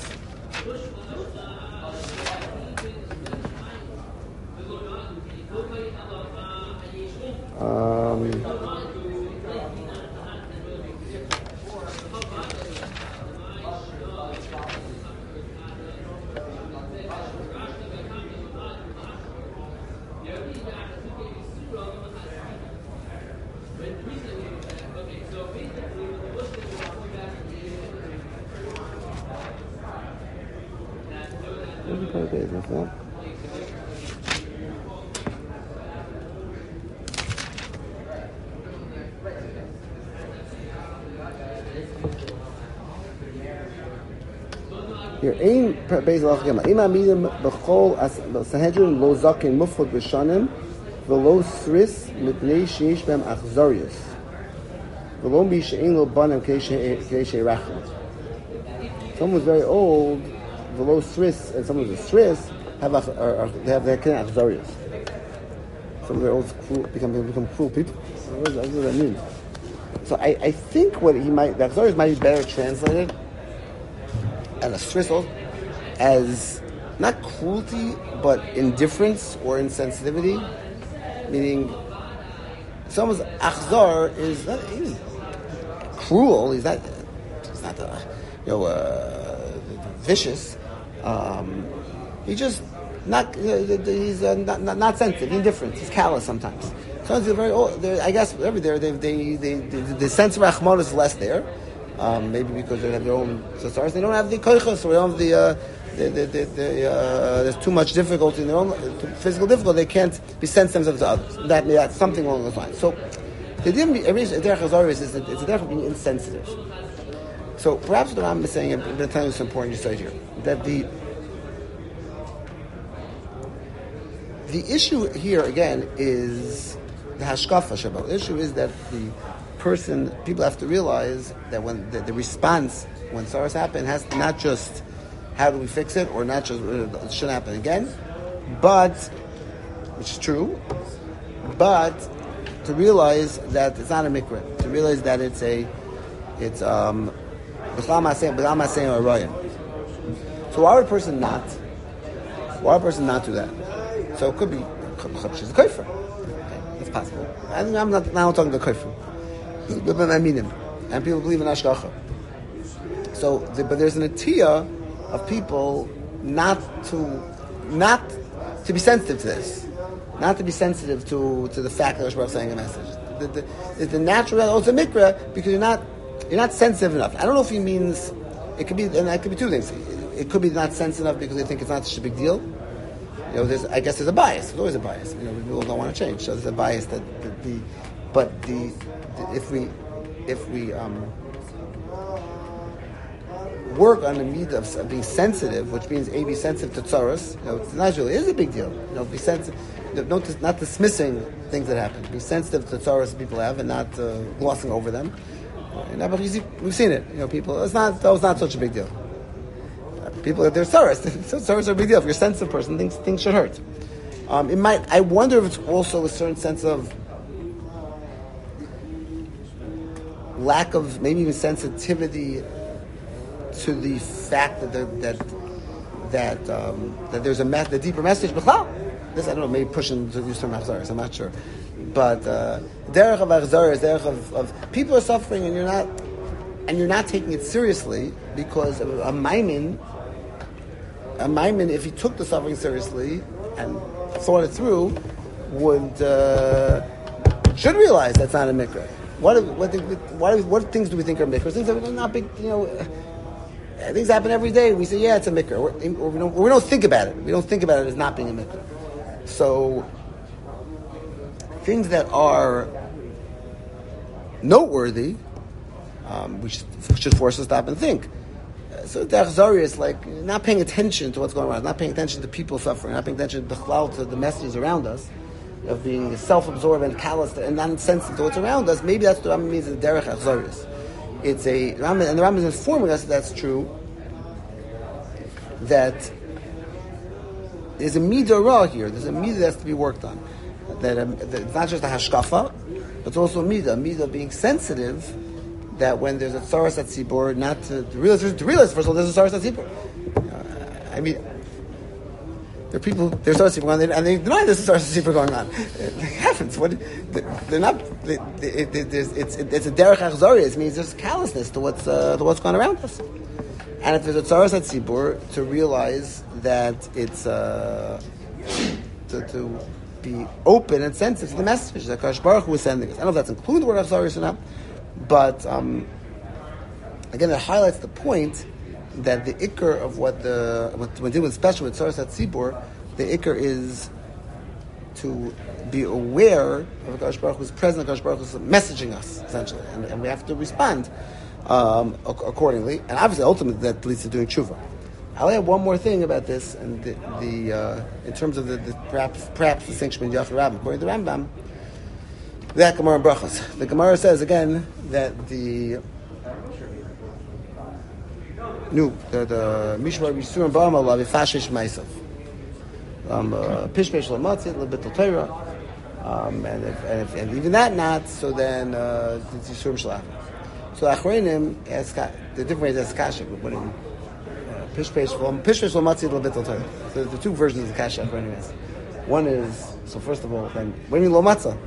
Speaker 1: Here, aim based on the Ima midim b'chol Sanhedrin lo zaken mufchot b'shanim v'lo sris mitnei sheish b'hem achzorius v'lo mi she'ein lo banim k'eishei rachim. Someone's very old, v'lo sris, and someone's a sris they have their kind of achzorius. Some of their old cruel, become cruel people. What does that mean? So I think what he might, the achzorius might be better translated and a stristle as not cruelty but indifference or insensitivity, meaning someone's achzar is not he's cruel. He's not vicious. He just he's not sensitive, indifferent. He's callous sometimes. Sometimes they're very old. I guess the sense of Rahman is less there. Maybe because they have their own stars, they don't have the koichos, or they don't have there's too much difficulty in their own physical difficulty. They can't be sensitive to others. That's something along those lines. So the derech hazar is it's a derech of being insensitive. So perhaps what I'm saying, I'm going to tell you some important insight here, that the issue here again is the hashkafa shabbat. The issue is that people have to realize that when the response when SARS happen has not just how do we fix it, or not just it shouldn't happen again, but which is true, but to realize that it's not a mikra, to realize that it's b'chal maseh or royim. So why would a person not? Why would a person not do that? So it could be she's a kofer. Okay, that's possible. I'm not now talking to kofer. And people believe in Ashgacha. So, but there's an atiyah of people not to be sensitive to this, not to be sensitive to the fact that Rosh saying a message. The natural, it's a mikra because you're not sensitive enough. I don't know if he means it could be, and it could be two things. It could be not sensitive enough because they think it's not such a big deal. I guess there's a bias. There's always a bias. People don't want to change, so there's a bias if we work on the need of being sensitive, which means be sensitive to tzaros, it's not really, it is a big deal. Be sensitive, not dismissing things that happen. Be sensitive to tzaros people have and not glossing over them. But we've seen it. People, that was not such a big deal. People, they're tzaros. Tzaros are a big deal. If you're a sensitive person, things should hurt. It might. I wonder if it's also a certain sense of lack of maybe even sensitivity to the fact that there's a deeper message. This I don't know. Maybe pushing to use term achzaris. I'm not sure. But derech of achzaris, derech of people are suffering, and you're not taking it seriously because of a maimin, if he took the suffering seriously and thought it through, should realize that's not a mikra. What things do we think are mikras? Things that are not big, things happen every day. We say, yeah, it's a mikra. Or we don't think about it. We don't think about it as not being a mikra. So, things that are noteworthy, we should force us to stop and think. So the achzari is like not paying attention to what's going on, not paying attention to people suffering, not paying attention to the messages around us, of being self-absorbed and callous and non-sensitive to what's around us. Maybe that's what the Rambam means in derech achzarius. And the Rambam is informing us that that's true, that there's a midah ra here, there's a midah that has to be worked on. That it's not just a hashkafa, but it's also a midah being sensitive, that when there's a tzaras at tzibur, not to realize first of all there's a tzaras at tzibur. There are people, there's tzaras tzibur going on, and they deny there's a tzaras tzibur going on. It happens. They're not. It's a derech achzarius. It means there's callousness to what's going around us. And if there's a tzaras at tzibur, to realize that it's to be open and sensitive to the message that Kadosh Baruch Hu is sending us. I don't know if that's including the word achzarius or not. But again, it highlights the point that the ikar of when dealing with special with Tzaras HaTzibur, the ikar is to be aware of Kadosh Baruch Hu's presence, Kadosh Baruch Hu's messaging us essentially, and we have to respond accordingly, and obviously, ultimately, that leads to doing tshuva. I'll add one more thing about this, and in terms of the perhaps distinction between Yachid and Rambam. According to the Rambam, that Gemara in Brachos, the Gemara says again that the Mishmar Yisurim Ba'am Allah V'Fashish Ma'asav Pishpesh L'Matzit L'Bittul Torah, and even that not, so then it's Yisurim Shalach. So Achreinim, the different ways as Kasha, we put in Pishpesh L'Matzit L'Bittul Torah. So the two versions of the Kasha Achreinim has. One is, so first of all, then what do you mean Lo Matzah?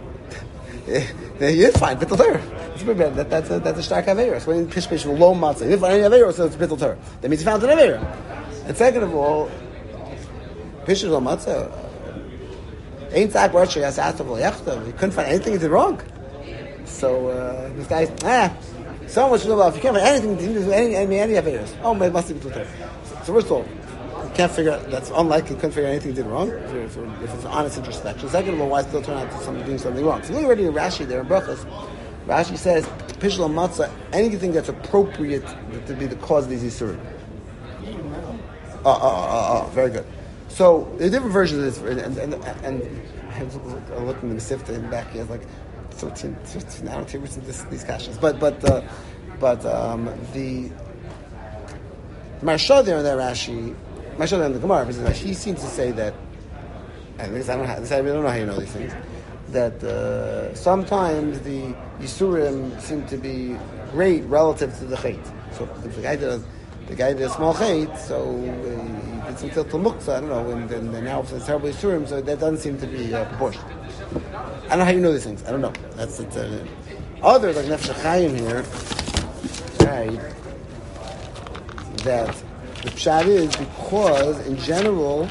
Speaker 1: It's fine, Bittul Torah. It's pretty bad. That's a stark Aveira. So when Pishpesh Lo Matzah, if any Aveira, so it's Bittul Torah. That means he found an Aveira. And second of all, Pishpesh Lo Matzah, Ain't Zak Rosh Yasasav L'Yachtav. He couldn't find anything he did wrong. So this guy's so much to know. If you can't find anything, he didn't do any Aveiras. Oh, it must be Bittul Torah. So first of all, you can't figure out, that's unlikely, couldn't figure out anything he did wrong, if it's an honest introspection. Second of all, why still turn out to somebody doing something wrong? So we're already in Rashi there in Brachos. Rashi says, Pishla Matzah, anything that's appropriate to be the cause of these Yisurim. Very good. So, there are different versions of this, and I was looking at the Sifta in the back, he has like 13, I don't care these questions. But the Marsha there in that Rashi, Marsha there in the Gemara, he seems to say that, and I really don't know how you know these things, that sometimes the Yisurim seem to be great relative to the Chait. So if the guy did a small Chait, so he did some Tiltul Muktzah, I don't know, and now it's terrible Yisurim, so that doesn't seem to be proportional. I don't know how you know these things. I don't know. That's it. Others, like Nefesh HaChaim here, right, that the pshat is because in general,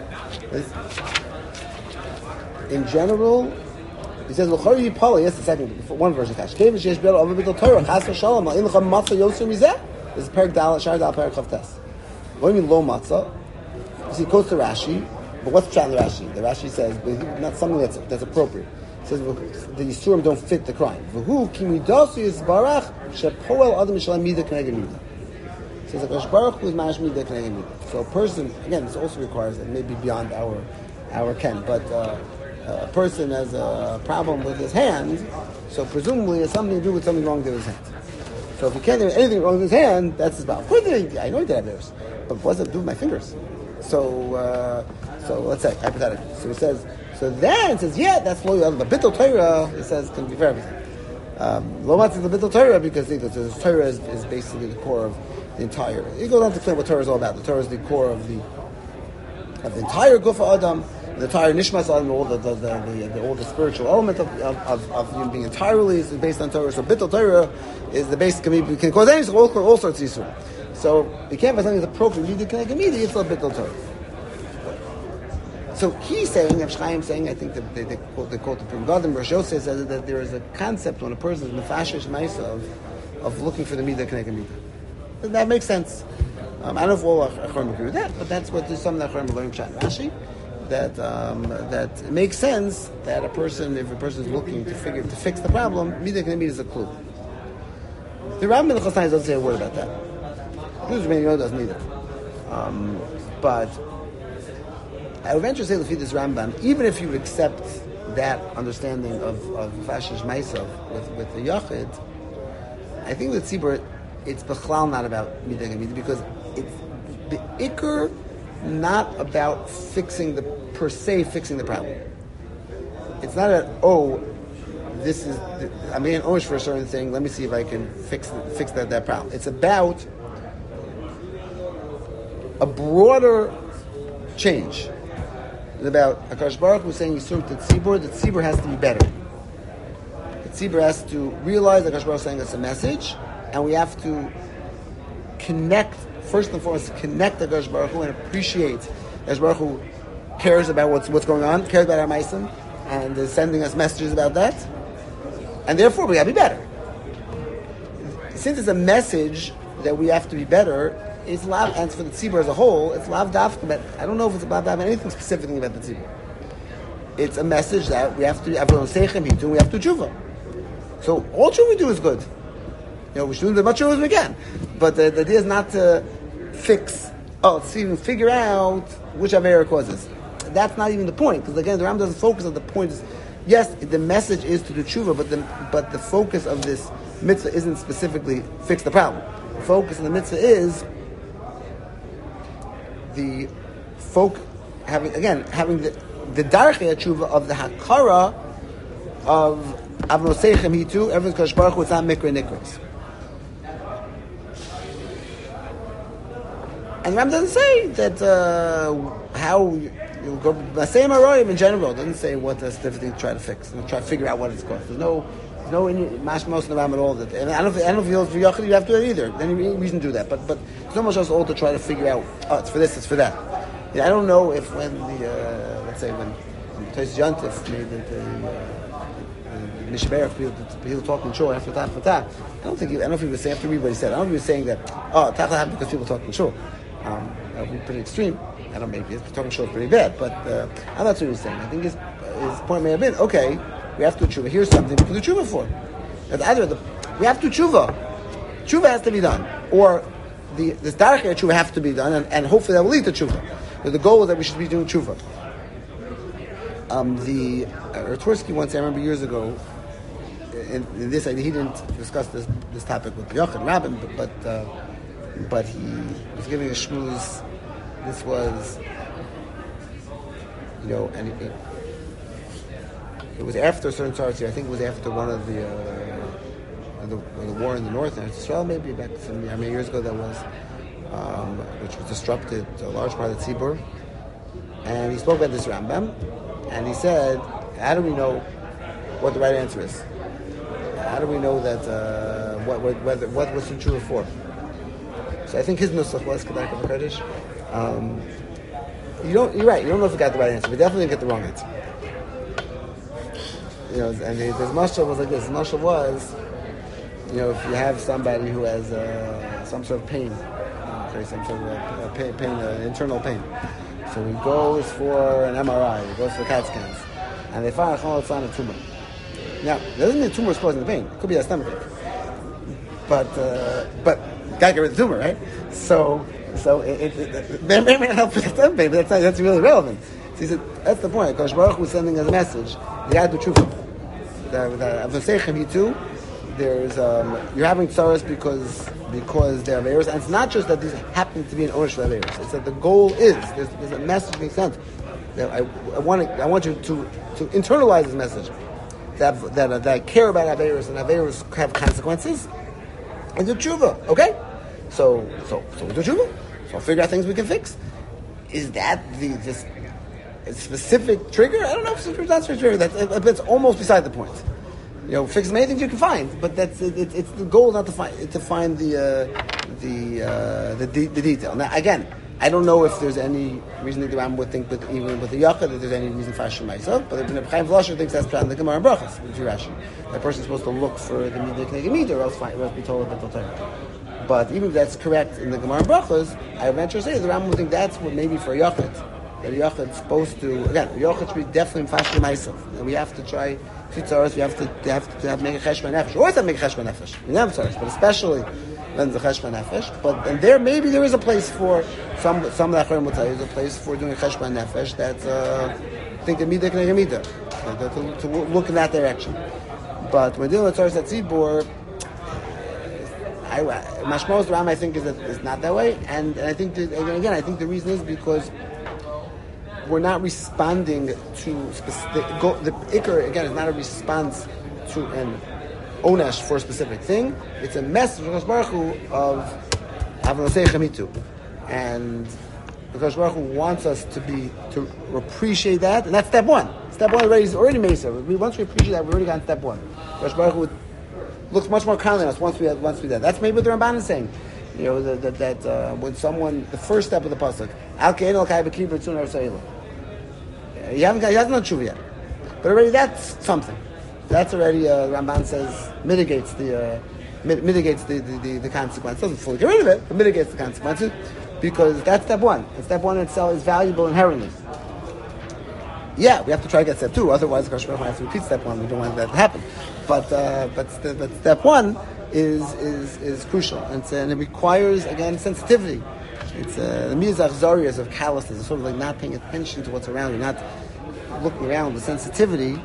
Speaker 1: he says, "L'chari yipala." Yes, the second, one version. Kash kevish sheyesh b'el over b'tel Torah chas v'shalom la'in l'cham matzah yosem mizeh. This is Perik Dalet Shar Dal Perik Chavtes. What do you mean lo matzah? You see, it goes to Rashi, but what's the pshat in the Rashi? The Rashi says, but not something that's appropriate. It says the Yisurim don't fit the crime. V'hu ki midasu yisbarach shepoel adam yishalem midah k'neged midah. It says Hakadosh Baruch Hu is ma'ash midah k'neged midah. So a person, again, this also requires that maybe beyond our ken, but a person has a problem with his hand, so presumably it's something to do with something wrong with his hand. So if he can't do anything wrong with his hand, that's his problem. I know he did have theirs, but what does it do with my fingers? So let's say hypothetically. So he says. So then it says, yeah, that's lo yad. But Bittul Torah, it says, can be for everything. Lo matzah the Bittul Torah because the Torah is basically the core of the entire. He goes on to explain what Torah is all about. The Torah is the core of the entire Gufa Adam, the entire Nishmas Adam, all the spiritual element of human being entirely is based on Torah. So Bittul Torah is the basic can cause anything, all sorts of Yisur. So you can't find something that's appropriate. You can immediately it's not Bittul Torah. So he's saying, Chaim saying, I think that they quote the Purim Gadim. Rosh Yosef says that there is a concept when a person is mefashish ma'isa of looking for the midah k'neged midah. That makes sense. I don't know if all Acharim agree with that, but that's what some of the Acharim are learning Pshat Rashi. That it makes sense that if a person is looking to fix the problem, midah k'neged midah is a clue. The Rambam Chassidus doesn't say a word about that. Jews may know doesn't either. But I would venture to say, Lefi this Rambam, even if you would accept that understanding of Fashish Maisav with the Yachid, I think with Tzibur, it's Bechlal not about Midah and Midah, because it's the Iker not about fixing the problem. It's not I'm being omish for a certain thing, let me see if I can fix that problem. It's about a broader change. About Hakadosh Baruch Hu saying Yisur to Tzibur, the Tzibur has to be better. The Tzibur has to realize that Hakadosh Baruch Hu is saying us a message, and we have to connect, first and foremost, connect Hakadosh Baruch Hu and appreciate Hakadosh Baruch Hu cares about what's going on, cares about our Maisim, and is sending us messages about that, and therefore we have to be better. Since it's a message that we have to be better, it's lav, and for the tzibur as a whole, it's lav dafka, but I don't know if it's lav dafka anything specifically about the tzibur. It's a message that we have to, everyone seichem hitu, we have to tshuva. So all tshuva we do is good. We should do as much as we can. But the idea is not to fix, to even figure out which Avera causes. That's not even the point, because again, the Ram doesn't focus on the point. Yes, the message is to do tshuva, but the focus of this mitzvah isn't specifically fix the problem. The focus of the mitzvah is the having the darchei tshuva of the hakara of avnosechem hitu, everyone's kodesh baruch hu, it's not mikra nikras. And the Ram doesn't say that how you go Masei Maroyim in general. It doesn't say what the specific thing to try to fix and try to figure out what it's caused. There's no mashmos in the Ram at all. That, and I don't feel for Yachid you have to do it either. Any reason to do that, but there's not much else at all to try to figure out. Oh, it's for this, it's for that. I don't know if when the let's say when Tais Yantif made the Mishberach people talking shul after that. I don't know if he was saying, after read what he said. I don't know if he was saying that Tachla happened because people talking shul. That would be pretty extreme. I don't know, maybe talking shul is pretty bad, but I'm not sure what he's saying. I think his point may have been, okay, we have to do tshuva. Here's something we can do tshuva for. We have to do tshuva. Tshuva has to be done, or this darchei tshuva have to be done, and hopefully that will lead to tshuva. But the goal is that we should be doing tshuva. The Ratursky once, I remember years ago, in this idea, he didn't discuss this topic with Yochanan Rabin, but he was giving a shmooze. This was, and it was after certain tzarts. I think it was after one of the war in the north in Israel, maybe back some many years ago. That was, which disrupted a large part of the tzibur. And he spoke about this Rambam, and he said, "How do we know what the right answer is? How do we know that what was the true for?" So I think his nusach was Kedarka V'Kodesh. You're right. You don't know if you got the right answer, but definitely didn't get the wrong answer. And his mashal was like this. His mashal was, if you have somebody who has some sort of pain, some sort of pain, internal pain. So he goes for an MRI, he goes for CAT scans, and they find a tumor. Now, it doesn't mean the tumor is causing the pain. It could be a stomach ache. But gotta get rid of the tumor, right? So it may not help with the stomach pain, but that's really relevant. So he said, that's the point. Kodesh Baruch Hu is sending us a message. You got to do tshuva. There's you're having tzaras because they're Averos, and it's not just that these happen to be an ownership of Averos. It's that the goal is there's a message being sent. That I want you to internalize this message that I care about Averos, and Averos have consequences, and do tshuva. Okay, so we do tshuva. So figure out things we can fix. Is that this specific trigger? I don't know if it's not a trigger. That's almost beside the point. Fix many things you can find, but it's the goal not to find the detail. Now again, I don't know if there's any reason that the Ram would think even with the Yachid that there's any reason for Hashem myself, but Ibn Chaim V'Lasher thinks that's in the Gemara and Brachas, which is Rashi. That person's supposed to look for the Midah Kneged Midah, or else be told that they'll tell you. But even if that's correct in the Gemara and Brachas, I venture to say the Ram would think that's what maybe for a Yachid. That a Yachid's supposed to, again, a Yachid should be definitely Mfashim myself. And we have to try tzaras, we have to make a cheshbon nefesh. Always have to make a cheshbon nefesh. We never tzaras, but especially when the cheshbon nefesh. And maybe there is a place for some of the acharim will tell you there's a place for doing a cheshbon nefesh that's think of midah kneged midah, to look in that direction. But when dealing with tzaras at tzibur, Mashmos Ram I think is not that way, and I think I think the reason is because we're not responding to specific. The ikar again is not a response to an onesh for a specific thing. It's a message from Kodesh Baruch Hu of Havnosechem Hitu, and Kodesh Baruch Hu wants us to appreciate that, and that's step one. Step one is already mesa. Once we appreciate that, we already got step one. Kodesh Baruch Hu looks much more kindly on us once we did. That's maybe what the Ramban is saying. That when someone, the first step of the pasuk, Al Kein Al Kai B'Kibur Tzun Arsayla. He hasn't done tshuva yet, but already that's something. That's already Ramban says mitigates the consequence. Doesn't fully get rid of it, but mitigates the consequences because that's step one. And step one itself is valuable inherently. Yeah, we have to try to get step two. Otherwise, Kodesh Baruch Hu has to repeat step one. We don't want that to happen. But step one is crucial, and it requires again sensitivity. It's the mizach zarias of callousness. It's sort of like not paying attention to what's around you, not looking around. The sensitivity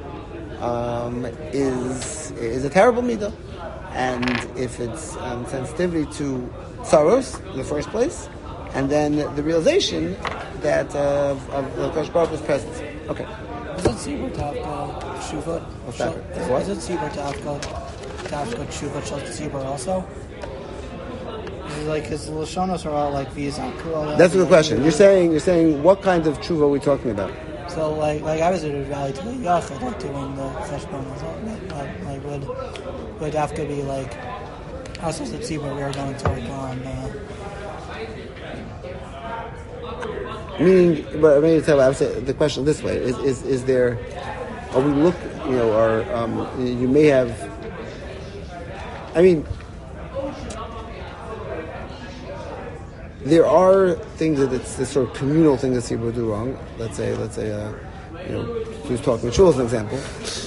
Speaker 1: is a terrible midah, and if it's sensitivity to sorrows in the first place, and then the realization that of the Kosh Baruch Hu's presence. Okay.
Speaker 2: Is it Sibur Tavka Shuvot?
Speaker 1: What's that?
Speaker 2: Is it Sibur Tavka Shuvot Shal Sibur also? Is it like his Lashonos are all like Vizaku?
Speaker 1: That's a good question. You're saying what kind of tshuva are we talking about?
Speaker 2: So like I was at a rally to the Yachid, like doing the Cheshbon, like would Tavka be like also the Sibur we are going to work on.
Speaker 1: Meaning, but I mean, I would say the question this way: is there? Are we look? You may have. I mean, there are things that it's this sort of communal thing that people do wrong. Let's say, she was talking shul as an example.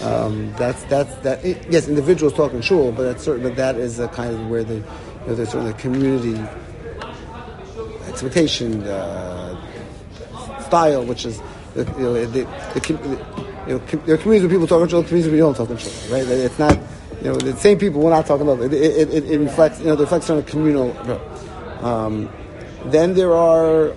Speaker 1: Yes, individuals talking shul, but that is a kind of where there's sort of the community expectation. Style, which is there are communities where people talk in shul, communities where you don't talk in shul, right? It's not the same people we're not talking about. It reflects it reflects on a communal. Then there are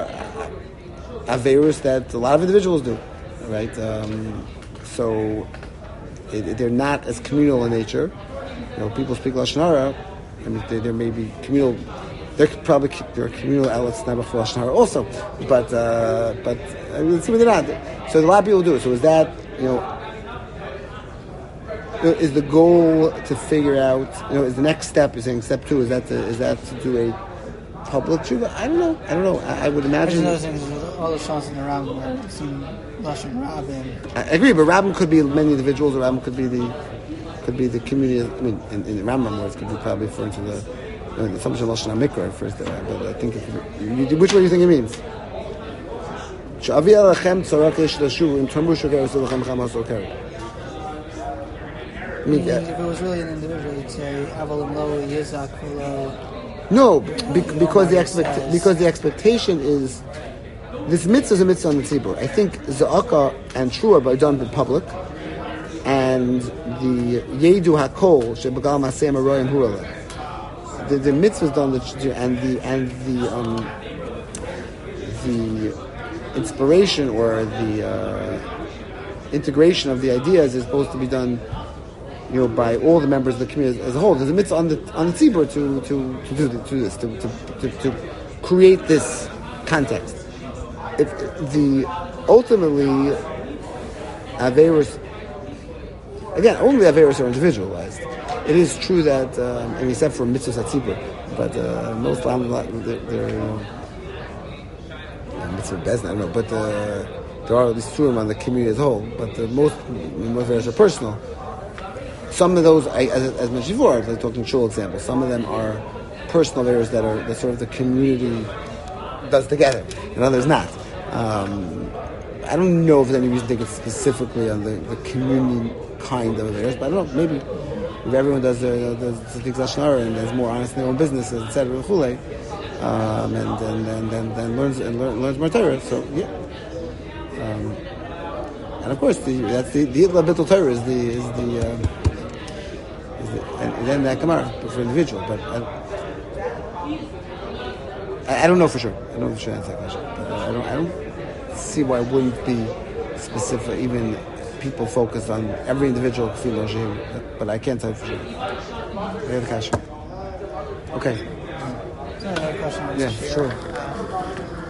Speaker 1: averus that a lot of individuals do, right? So they're not as communal in nature. People speak lashon hara. I mean, there may be communal. There are communal outlets not before Lashon Hara also, but I mean, they're not. So a lot of people do it. So is that is the goal to figure out? Is the next step? You're saying step 2 is that to do a public tshuva? I don't know. I would imagine.
Speaker 2: There's things with all the shots in the Rabbin where it seemed Lashon Rabbin.
Speaker 1: I agree, but Rabbin could be many individuals, or Rabbin could be the community. I mean, in the Rambam words, could be probably referring to the. Some of Lashon HaMikra first, but I think which one do you think it means? I mean,
Speaker 2: if it was really an individual, you'd say Avalim Lo Yizak Lo.
Speaker 1: No, because the expectation is this mitzvah is a mitzvah on the tzibur. I think Za'aka and Shua are done in public, and the Yedu Hakol Shebegal Maseh Maroyim Huraleh. The mitzvah is done, and the inspiration or the integration of the ideas is supposed to be done, by all the members of the community as a whole. There's a mitzvah on the tzibur to do this, to create this context. If ultimately averus, again, only averus are individualized. It is true that, except for mitzvahs atzibur, but most they're mitzvah bezna, I don't know, but there are at least two of them on the community as a whole. But most areas are personal. Some of those, as mentioned before, like talking shul example, some of them are personal areas that sort of the community does together, and others not. I don't know if there's any reason to think it's specifically on the community kind of areas, but I don't know, maybe. If everyone does the Lashon Hara and is more honest in their own business, etc., and learns more Torah. So yeah, and of course that's the Yitla Bittul Torah is the and then that Gemara for individual. But I don't know for sure. I don't know for sure answer that question. But I don't see why it wouldn't be specific even. People focus on every individual kfil shehim, but I can't tell you for sure. I have a question. Okay.
Speaker 2: Question.
Speaker 1: Yeah, sure.